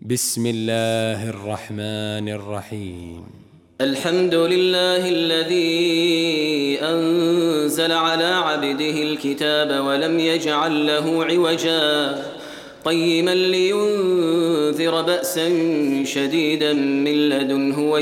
بسم الله الرحمن الرحيم. الحمد لله الذي أنزل على عبده الكتاب ولم يجعل له عوجا قيما لينذر بأسا شديدا من لدنه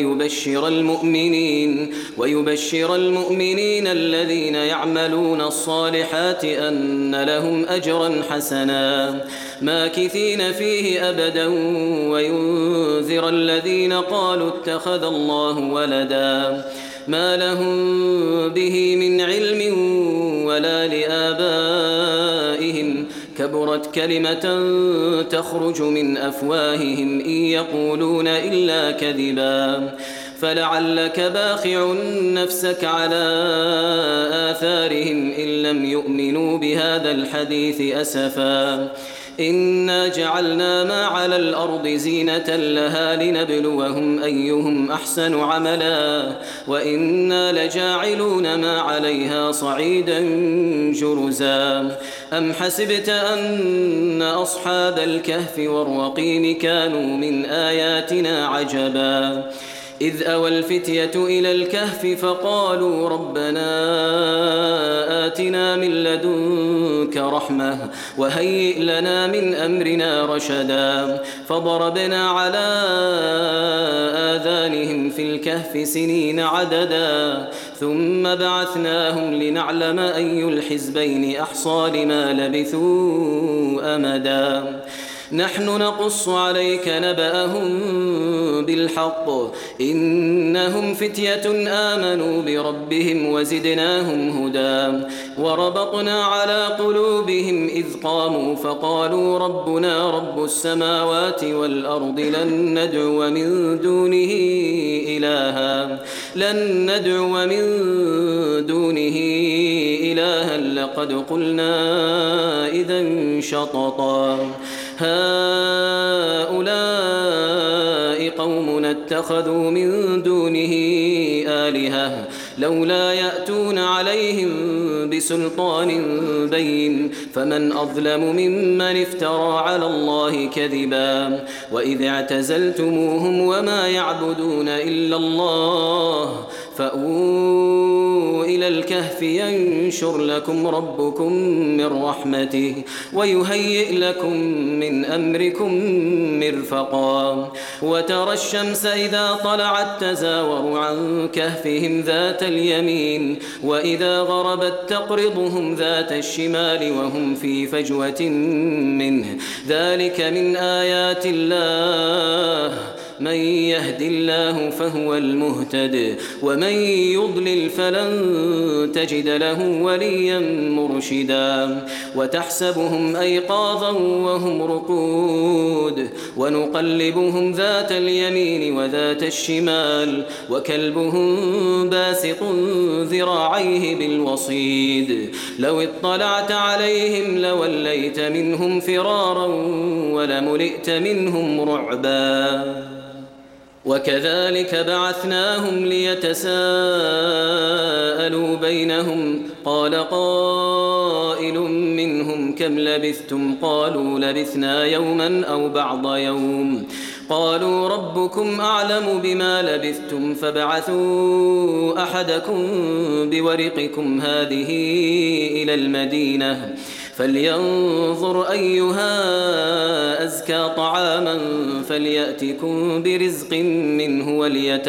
ويبشر المؤمنين الذين يعملون الصالحات أن لهم أجرا حسنا ماكثين فيه أبدا وينذر الذين قالوا اتخذ الله ولدا ما لهم به من علم ولا لآبائهم كبرت كلمة تخرج من أفواههم إن يقولون إلا كذبا فلعلك باخع نفسك على آثارهم إن لم يؤمنوا بهذا الحديث أسفا إنا جعلنا ما على الأرض زينة لها لنبلوهم أيهم أحسن عملا وإنا لجاعلون ما عليها صعيدا جرزا أم حسبت أن أصحاب الكهف والرقيم كانوا من آياتنا عجبا إذ أوى الفتية إلى الكهف فقالوا ربنا آتنا من لدنك رحمة وهيئ لنا من أمرنا رشدا فضربنا على آذانهم في الكهف سنين عددا ثم بعثناهم لنعلم أي الحزبين أحصى لما لبثوا أمدا نحن نقص عليك نبأهم بالحق إنهم فتية آمنوا بربهم وزدناهم هدى وربطنا على قلوبهم إذ قاموا فقالوا ربنا رب السماوات والأرض لن ندعو من دونه إلها لقد قلنا إذا شططا هؤلاء قومنا اتخذوا من دونه آلهة لولا يأتون عليهم بسلطان بين فمن أظلم ممن افترى على الله كذبا وإذ اعتزلتموهم وما يعبدون إلا الله فأووا إلى الكهف ينشر لكم ربكم من رحمته ويهيئ لكم من أمركم مرفقا وترى الشمس إذا طلعت تزاور عن كهفهم ذات اليمين وإذا غربت تقرضهم ذات الشمال وهم في فجوة منه ذلك من آيات الله من يهد الله فهو المهتد ومن يضلل فلن تجد له وليا مرشدا وتحسبهم أيقاظا وهم رقود ونقلبهم ذات اليمين وذات الشمال وكلبهم باسط ذراعيه بالوصيد لو اطلعت عليهم لوليت منهم فرارا ولملئت منهم رعبا وكذلك بعثناهم ليتساءلوا بينهم قال قائل منهم كم لبثتم قالوا لبثنا يوما أو بعض يوم قالوا ربكم أعلم بما لبثتم فابعثوا أحدكم بورقكم هذه إلى المدينة فلينظر أيها أزكى طعاما فليأتكم برزق منه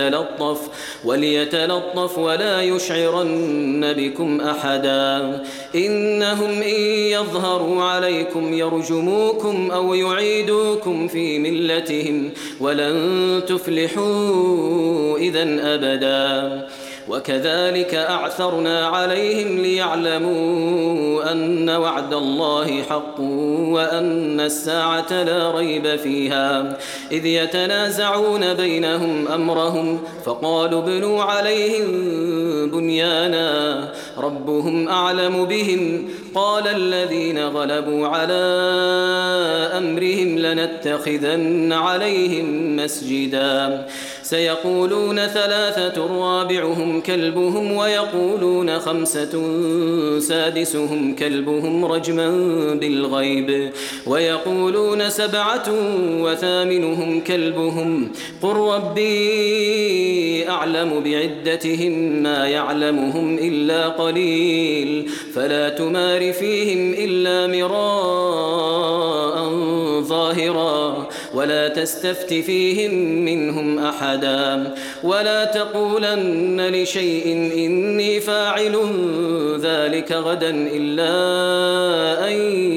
وليتلطف ولا يشعرن بكم أحدا إنهم إن يظهروا عليكم يرجموكم أو يعيدوكم في ملتهم ولن تفلحوا إذن أبدا وكذلك أعثرنا عليهم ليعلموا أن وعد الله حق وأن الساعة لا ريب فيها إذ يتنازعون بينهم أمرهم فقالوا ابنوا عليهم بنيانا ربهم أعلم بهم قال الذين غلبوا على أمرهم لنتخذن عليهم مسجدا سيقولون 3 رابعهم كلبهم ويقولون 5 سادسهم كلبهم رجما بالغيب ويقولون 7 وثامنهم كلبهم قل ربي أعلم بعدتهم ما يعلمهم إلا قليل فلا تمار فيهم إلا مراء ظاهرا ولا تستفت فيهم منهم أحدا ولا تقولن لشيء إني فاعل ذلك غدا إلا أن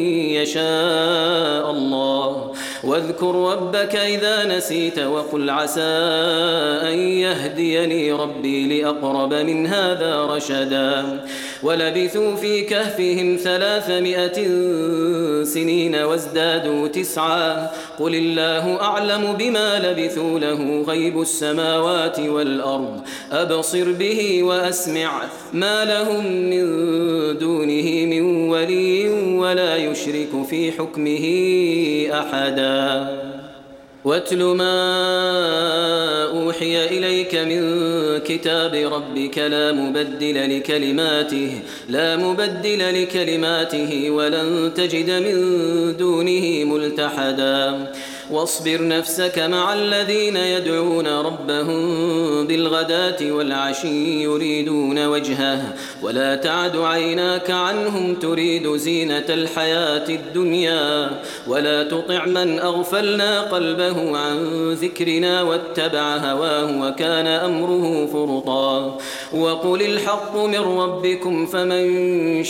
يشاء الله واذكر ربك إذا نسيت وقل عسى أن يهديني ربي لأقرب من هذا رشدا ولبثوا في كهفهم 300 سنين وازدادوا 9 قل الله أعلم بما لبثوا له غيب السماوات والأرض أبصر به وأسمع ما لهم من دونه من ولي ولا يشرك في حكمه أحدا واتل ما أوحي إليك من كتاب ربك لا مبدل لكلماته ولن تجد من دونه ملتحدا واصبر نفسك مع الذين يدعون ربهم بالغداة والعشي يريدون وجهه ولا تعد عيناك عنهم تريد زينة الحياة الدنيا ولا تطع من أغفلنا قلبه عن ذكرنا واتبع هواه وكان أمره فرطا وقل الحق من ربكم فمن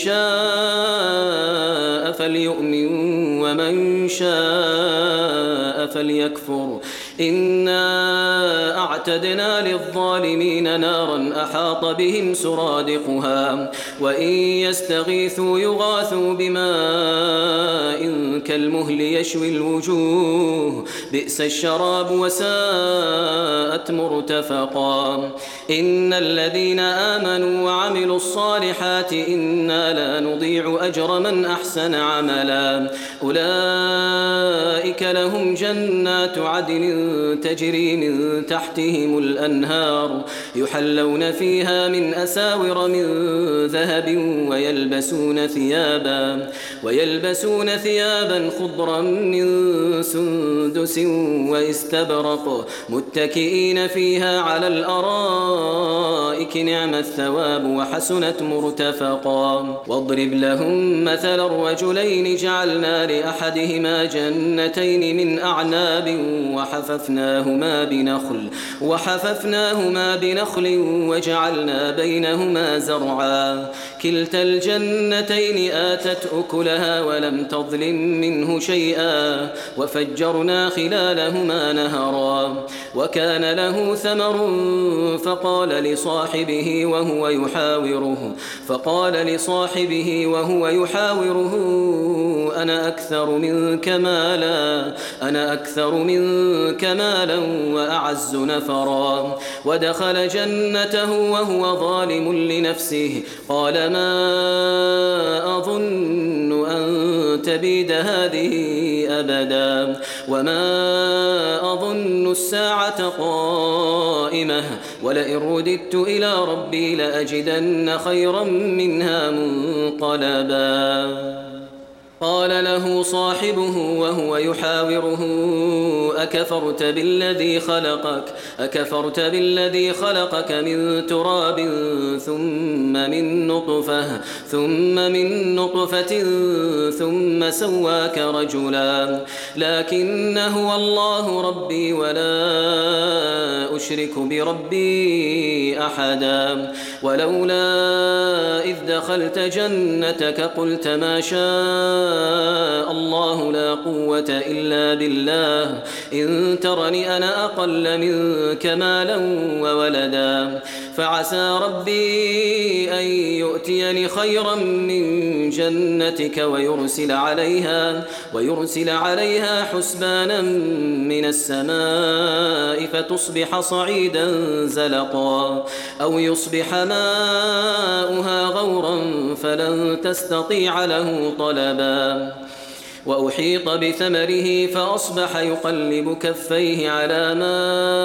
شاء فليؤمن ومن شاء فليكفر إنا أعتدنا للظالمين نارا أحاط بهم سرادقها وإن يستغيثوا يغاثوا بماء كالمهل يشوي الوجوه بئس الشراب وساءت مرتفقا إن الذين آمنوا وعملوا الصالحات إنا لا نضيع أجر من أحسن عملا أولئك لهم جنات عدن تجري من تحتهم الأنهار يحلون فيها من أساور من ذهب ويلبسون ثيابا خضرا من سندس واستبرق متكئين فيها على الأرائك نعم الثواب وحسنت مرتفقا واضرب لهم مثل الرجلين جعلنا لأحدهما جنتين من أعناب وحففناهما بنخل وجعلنا بينهما زرعا كلتا الجنتين آتت أكلها ولم تظلم منه شيئا وفجرنا خلالهما نهرا وكان له ثمر فقال لصاحبه وهو يحاوره أنا أكثر منك مالا وأعز نفرا ودخل جنته وهو ظالم لنفسه قال ما أظن أن تبيد هذه أبدا وما أظن الساعة قائمة ولئن رددت إلى ربي لأجدن خيرا منها منقلبا قال له صاحبه وهو يحاوره أكفرت بالذي خلقك من تراب ثم من نطفة ثم سواك رجلا لكن هو الله ربي ولا أشرك بربي أحدا ولولا إذ دخلت جنتك قلت ما شاء الله لا قوة إلا بالله إن ترني أنا أقل منك مالا وولدا فعسى ربي أن يؤتيني خيرا من جنتك ويرسل عليها حسبانا من السماء فتصبح صعيدا زلقا أو يصبح ماؤها غورا فلن تستطيع له طلبا وأحيط بثمره فأصبح يقلب كفيه على ما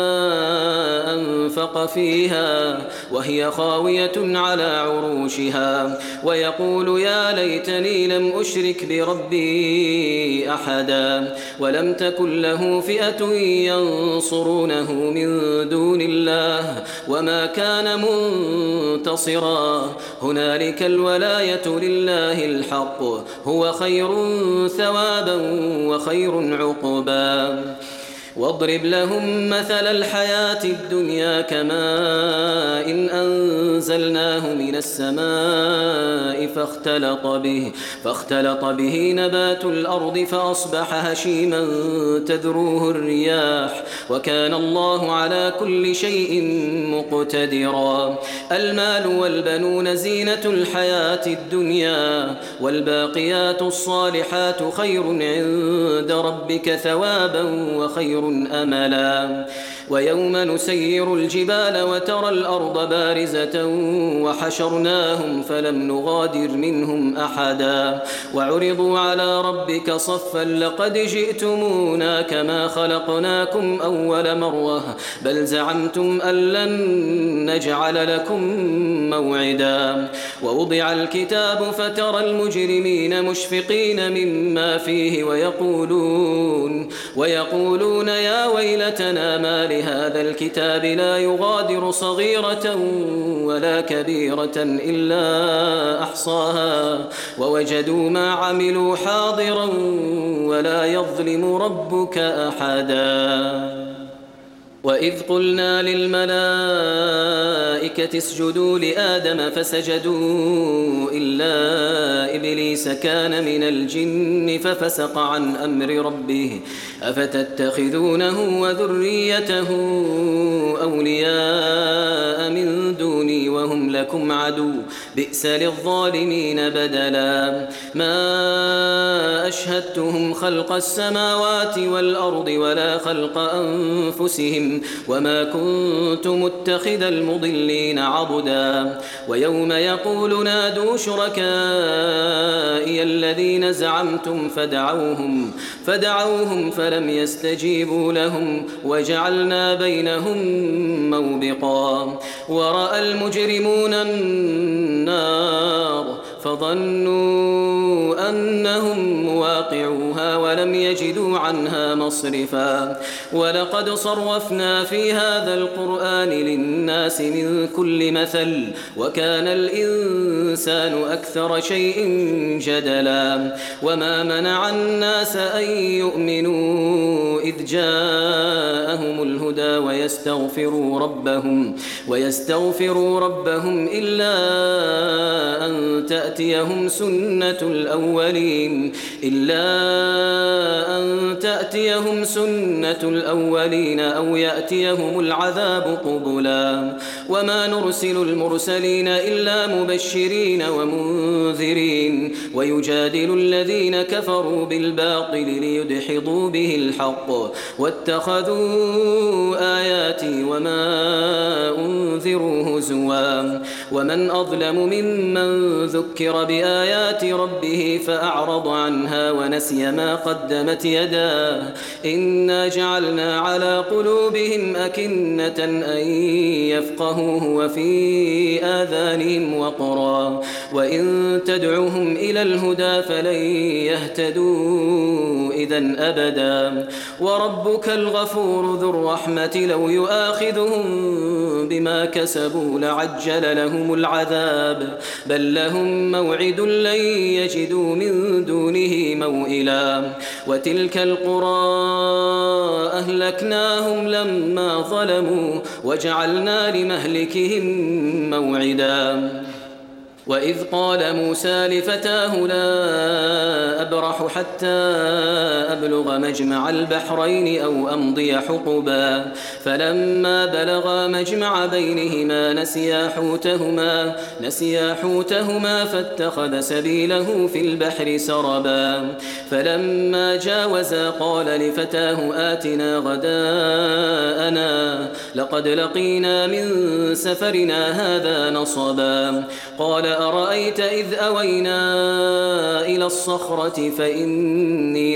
أنفق فيها وهي خاوية على عروشها ويقول يا ليتني لم أشرك بربي أحدا ولم تكن له فئة ينصرونه من دون الله وما كان منتصرا هنالك الولاية لله الحق هو خير ثوابا وخير عقبا واضرب لهم مثل الحياة الدنيا كماء إن أنزلناه من السماء فاختلط به نبات الأرض فأصبح هشيما تذروه الرياح وكان الله على كل شيء مقتدرا المال والبنون زينة الحياة الدنيا والباقيات الصالحات خير عند ربك ثوابا وخير أملا ويوم نسير الجبال وترى الأرض بارزة وحشرناهم فلم نغادر منهم أحدا وعرضوا على ربك صفا لقد جئتمونا كما خلقناكم أول مرة بل زعمتم أن لن نجعل لكم موعدا ووضع الكتاب فترى المجرمين مشفقين مما فيه ويقولون يا ويلتنا ما لهذا الكتاب لا يغادر صغيرة ولا كبيرة إلا أحصاها ووجدوا ما عملوا حاضرا ولا يظلم ربك أحدا وإذ قلنا للملائكة اسجدوا لآدم فسجدوا إلا إبليس كان من الجن ففسق عن أمر ربه أفتتخذونه وذريته أولياء من دوني وهم لكم عدو بئس للظالمين بدلا ما أشهدتهم خلق السماوات والأرض ولا خلق أنفسهم وما كنت متخذ المضلين عضدا ويوم يقول نادوا شركائي الذين زعمتم فدعوهم فلم يستجيبوا لهم وجعلنا بينهم موبقا ورأى المجرمون النار فظنوا أنهم مواقعوها ولم يجدوا عنها مصرفا ولقد صرفنا في هذا القرآن للناس من كل مثل وكان الإنسان أكثر شيء جدلا وما منع الناس أن يؤمنوا إذ جاءهم الهدى ويستغفروا ربهم إلا أن تأتيهم سنة الأولين أو يأتيهم العذاب قبلا وما نرسل المرسلين إلا مبشرين ومنذرين ويجادل الذين كفروا بالباطل ليدحضوا به الحق واتخذوا آياتي وما أنذروا هزوا ومن أظلم ممن ذكر بآيات ربه فأعرض عنها ونسي ما قدمت يداه إنا جعلنا على قلوبهم أكنة أن يفقهوه وفي آذانهم وقرا وإن تدعوهم إلى الهدى فلن يهتدوا إذن أبدا وربك الغفور ذو الرحمة لو يؤاخذهم بما كسبوا لعجل لهم العذاب بل لهم موعد لن يجدوا من دونه موئلا وتلك القرى أهلكناهم لما ظلموا وجعلنا لمهلكهم موعدا وإذ قال موسى لفتاه لا أبرح حتى أبلغ مجمع البحرين أو أمضي حقبا فلما بلغا مجمع بينهما نسيا حوتهما فاتخذ سبيله في البحر سربا فلما جاوزا قال لفتاه آتنا غداءنا لقد لقينا من سفرنا هذا نصبا قال أرأيت إذ أوينا إلى الصخرة فإني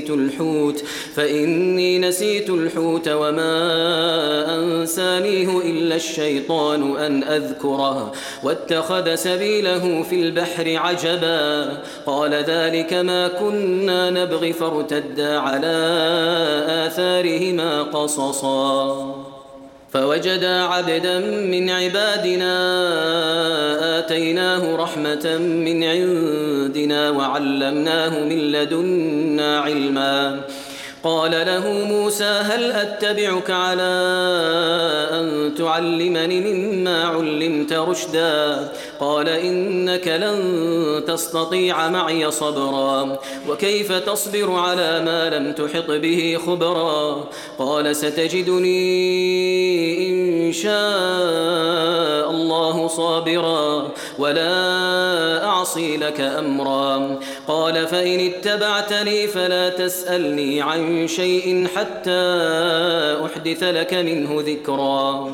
نسيت الحوت وما أنسانيه إلا الشيطان أن أذكره واتخذ سبيله في البحر عجبا قال ذلك ما كنا نبغي فارتدا على آثارهما قصصا فوجدا عبدا من عبادنا آتيناه رحمة من عندنا وعلمناه من لدنا علما قال له موسى هل أتبعك على أن تعلمني مما علمت رشدا قال إنك لن تستطيع معي صبرا وكيف تصبر على ما لم تحط به خبرا قال ستجدني إن شاء الله صابرا ولا أعصي لك أمرا قال فإن اتبعتني فلا تسألني عن شيء حتى أحدث لك منه ذكرا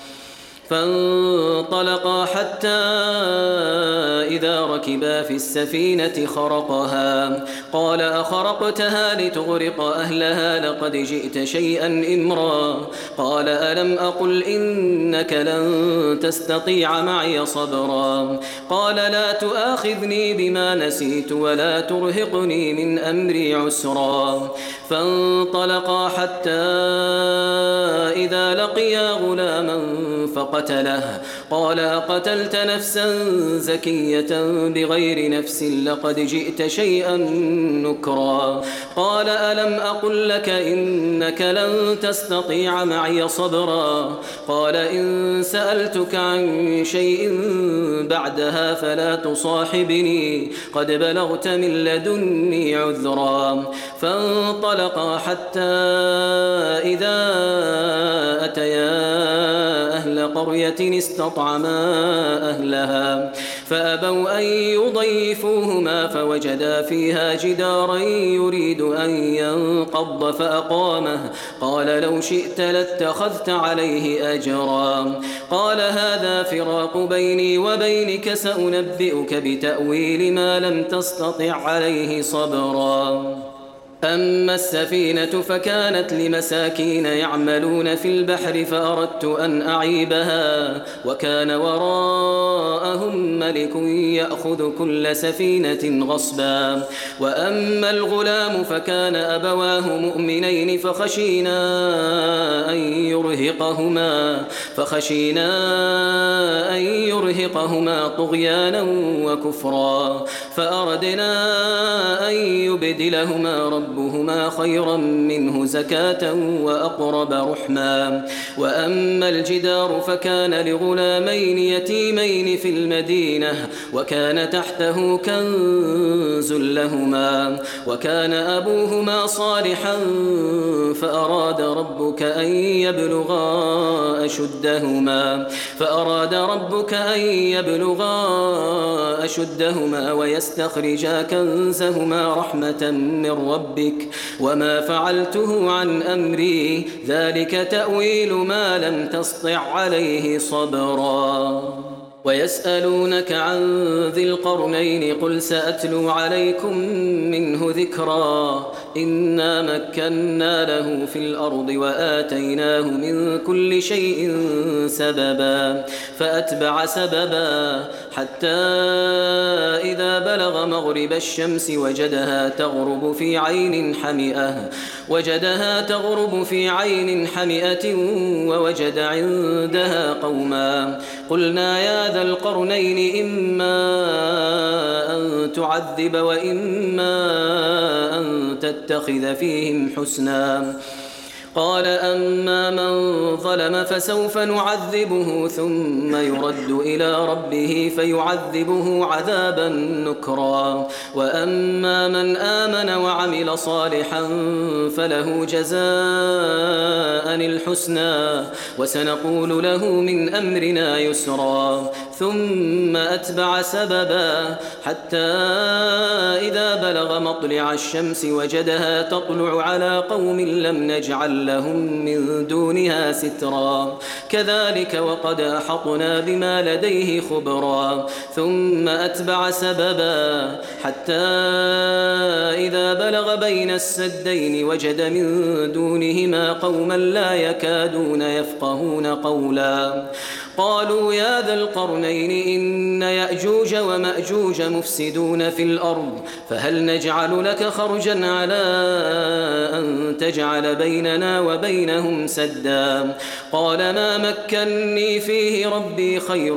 فانطلقا حتى إذا ركبا في السفينة خرقها قال أخرقتها لتغرق أهلها لقد جئت شيئا إمرا قال ألم أقل إنك لن تستطيع معي صبرا قال لا تؤاخذني بما نسيت ولا ترهقني من أمري عسرا فانطلقا حتى إذا لقيا غلاما فقتله قال أقتلت نفسا زكية بغير نفس لقد جئت شيئا نكرا قال ألم أقل لك إنك لن تستطيع معي صبرا قال إن سألتك عن شيء بعدها فلا تصاحبني قد بلغت من لدني عذرا فانطلقا حتى إذا أتيا أهل قرية استطعما أهلها فأبوا أن يضيفوهما فوجدا فيها جدارا يريد أن ينقض فأقامه قال لو شئت لاتخذت عليه أجرا قال هذا فراق بيني وبينك سأنبئك بتأويل ما لم تستطع عليه صبرا أما السفينة فكانت لمساكين يعملون في البحر فأردت أن أعيبها وكان وراءهم ملك يأخذ كل سفينة غصبا وأما الغلام فكان أبواه مؤمنين فخشينا أن يرهقهما طغيانا وكفرا فأردنا أن يبدلهما ربهما خيرا منه زكاة وأقرب رحما وأما الجدار فكان لغلامين يتيمين في المدينة وكان تحته كنز لهما وكان أبوهما صالحا فأراد ربك أن يبلغا أشدهما ويستخرجا كنزهما رحمة من ربك وما فعلته عن أمري ذلك تأويل ما لم تسطع عليه صبرا ويسألونك عن ذي القرنين قل سأتلو عليكم منه ذكرا إنا مكنا له في الأرض وآتيناه من كل شيء سببا فأتبع سببا حتى إذا بلغ مغرب الشمس وجدها تغرب في عين حمئة ووجد عندها قوما قلنا يا ذا القرنين إما أن تعذب وإما أن تتخذ فيهم حسنا قال أما من ظلم فسوف نعذبه ثم يرد إلى ربه فيعذبه عذابا نكرا وأما من آمن وعمل صالحا فله جزاء الحسنى وسنقول له من أمرنا يسرا ثم أتبع سببا حتى إذا بلغ مطلع الشمس وجدها تطلع على قوم لم نجعل لهم من دونها سترا كذلك وقد أحطنا بما لديه خبرا ثم أتبع سببا حتى إذا بلغ بين السدين وجد من دونهما قوما لا يكادون يفقهون قولا قالوا يا ذا القرنين إن يأجوج ومأجوج مفسدون في الأرض فهل نجعل لك خرجا على أن تجعل بيننا وبينهم سدا قال ما مكني فيه ربي خير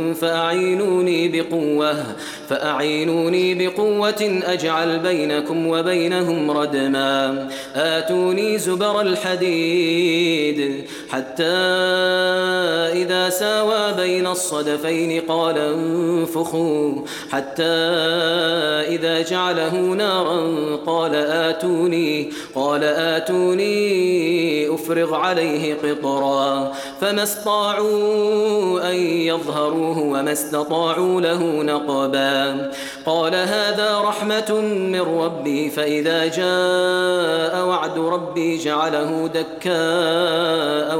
فأعينوني بقوة أجعل بينكم وبينهم ردما آتوني زبر الحديد حتى إذا ساوى بين الصدفين قال انفخوا حتى إذا جعله نارا قال آتوني أفرغ عليه قطرا فما استطاعوا أن يظهروه وما استطاعوا له نقبا قال هذا رحمة من ربي فإذا جاء وعد ربي جعله دكاء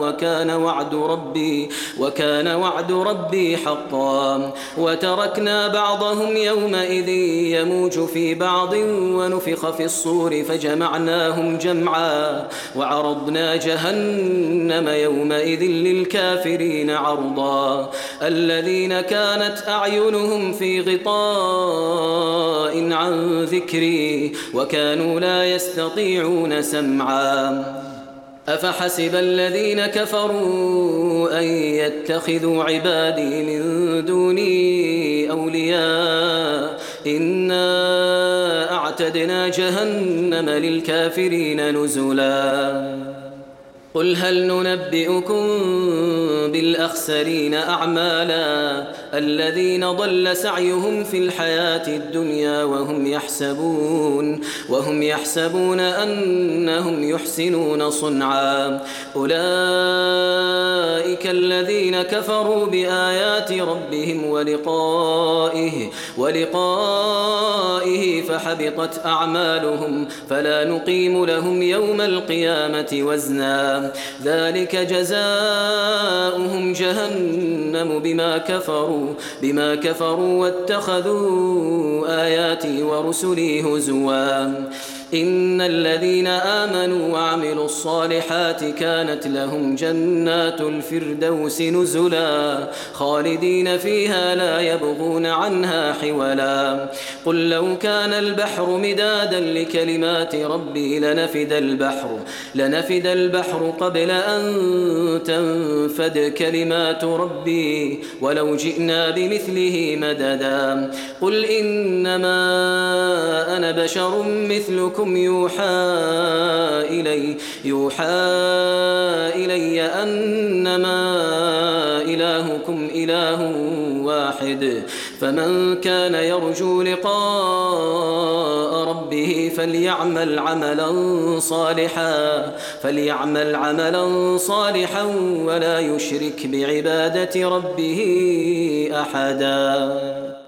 وكان وعد ربي حقا وتركنا بعضهم يومئذ يموج في بعض ونفخ في الصور فجمعناهم جمعا وعرضنا جهنم يومئذ للكافرين عرضا الذين كانت أعينهم في غطاء عن ذكري وكانوا لا يستطيعون سمعا أفحسب الذين كفروا أن يتخذوا عبادي من دوني أولياء إنا أعتدنا جهنم للكافرين نزلا قل هل ننبئكم بالأخسرين أعمالا الذين ضل سعيهم في الحياة الدنيا وهم يحسبون أنهم يحسنون صنعا أولئك الذين كفروا بآيات ربهم ولقائه فحبطت أعمالهم فلا نقيم لهم يوم القيامة وزنا ذلك جزاؤهم جهنم بما كفروا واتخذوا آياتي ورسلي هزوا إن الذين آمنوا وعملوا الصالحات كانت لهم جنات الفردوس نزلا خالدين فيها لا يبغون عنها حولا قل لو كان البحر مدادا لكلمات ربي لنفد البحر قبل أن تنفد كلمات ربي ولو جئنا بمثله مددا قل إنما أنا بشر مثلكم يوحى إلي أنما إلهكم إله واحد فمن كان يرجو لقاء ربه فليعمل عملا صالحا ولا يشرك بعبادة ربه أحدا